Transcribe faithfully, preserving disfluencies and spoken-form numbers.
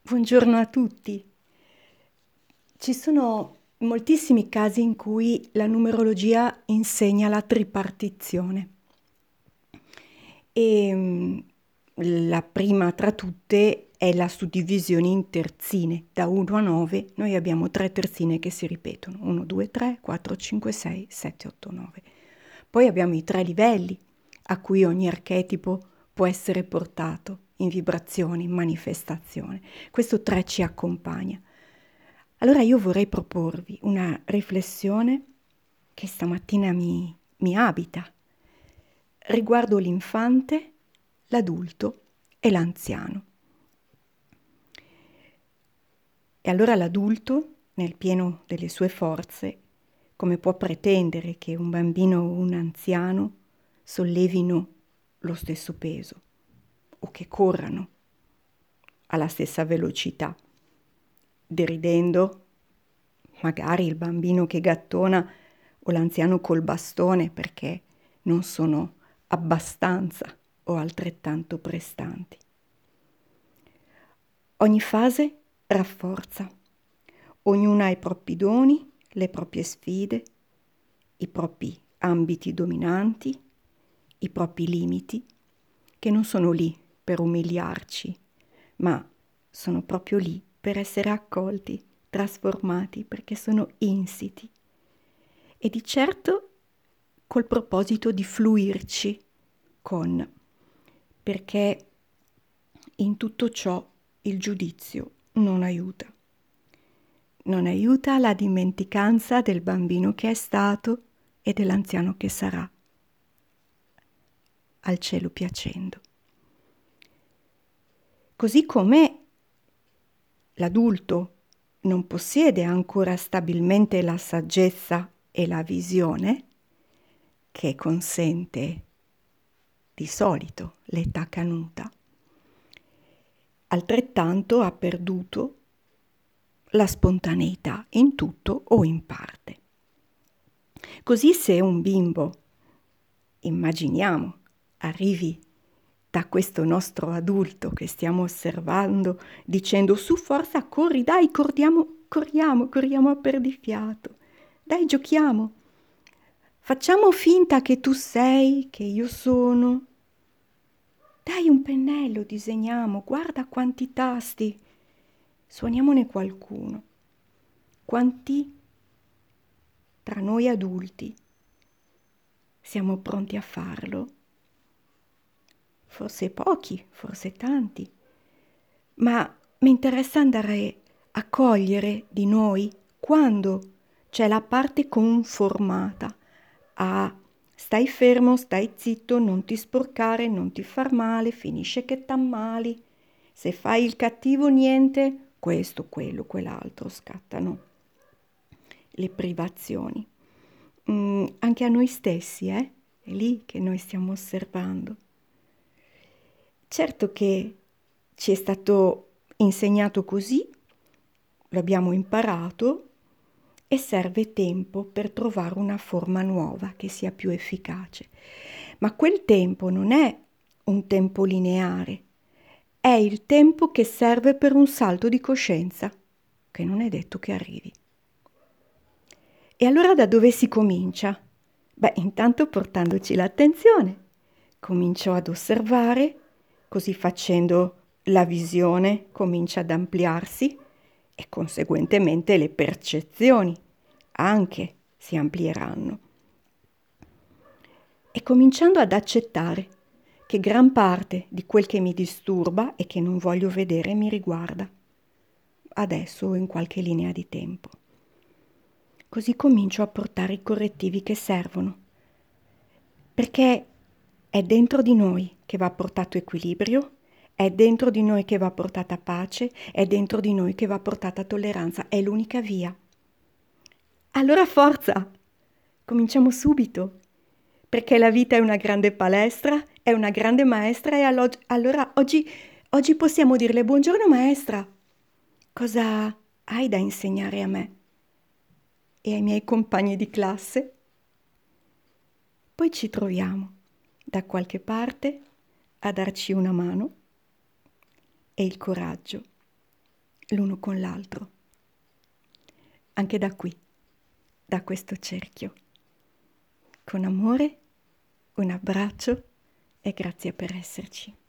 Buongiorno a tutti. Ci sono moltissimi casi in cui la numerologia insegna la tripartizione. E mm, la prima tra tutte è la suddivisione in terzine. Da uno a nove noi abbiamo tre terzine che si ripetono. uno, due, tre, quattro, cinque, sei, sette, otto, nove. Poi abbiamo i tre livelli a cui ogni archetipo può essere portato in vibrazione, in manifestazione. Questo tre ci accompagna. Allora io vorrei proporvi una riflessione che stamattina mi, mi abita riguardo l'infante, l'adulto e l'anziano. E allora l'adulto, nel pieno delle sue forze, come può pretendere che un bambino o un anziano sollevino lo stesso peso o che corrano alla stessa velocità, deridendo magari il bambino che gattona o l'anziano col bastone perché non sono abbastanza o altrettanto prestanti. Ogni fase rafforza, ognuna ha i propri doni, le proprie sfide, i propri ambiti dominanti, i propri limiti, che non sono lì per umiliarci, ma sono proprio lì per essere accolti, trasformati, perché sono insiti. E di certo col proposito di fluirci con, perché in tutto ciò il giudizio non aiuta. Non aiuta la dimenticanza del bambino che è stato e dell'anziano che sarà, al cielo piacendo. Così come l'adulto non possiede ancora stabilmente la saggezza e la visione che consente di solito l'età canuta, altrettanto ha perduto la spontaneità in tutto o in parte. Così se un bimbo, immaginiamo, arrivi da questo nostro adulto che stiamo osservando dicendo su forza corri, dai, corriamo, corriamo, corriamo a perdifiato, dai, giochiamo, facciamo finta che tu sei, che io sono, dai un pennello, disegniamo, guarda quanti tasti, suoniamone qualcuno. Quanti tra noi adulti siamo pronti a farlo? Forse pochi, forse tanti, ma mi interessa andare a cogliere di noi quando c'è la parte conformata a stai fermo, stai zitto, non ti sporcare, non ti far male, finisce che t'ammali, se fai il cattivo niente, questo, quello, quell'altro, scattano le privazioni. Mm, anche a noi stessi, eh? È lì che noi stiamo osservando. Certo che ci è stato insegnato così, lo abbiamo imparato e serve tempo per trovare una forma nuova che sia più efficace. Ma quel tempo non è un tempo lineare, è il tempo che serve per un salto di coscienza, che non è detto che arrivi. E allora da dove si comincia? Beh, intanto portandoci l'attenzione. Comincio ad osservare, così facendo la visione comincia ad ampliarsi e conseguentemente le percezioni anche si amplieranno. E cominciando ad accettare che gran parte di quel che mi disturba e che non voglio vedere mi riguarda, adesso o in qualche linea di tempo. Così comincio a portare i correttivi che servono, perché è dentro di noi che va portato equilibrio, è dentro di noi che va portata pace, è dentro di noi che va portata tolleranza, è l'unica via. Allora forza, cominciamo subito, perché la vita è una grande palestra, è una grande maestra e allo- allora oggi, oggi possiamo dirle buongiorno maestra, cosa hai da insegnare a me e ai miei compagni di classe? Poi ci troviamo da qualche parte a darci una mano e il coraggio l'uno con l'altro, anche da qui, da questo cerchio. Con amore, un abbraccio e grazie per esserci.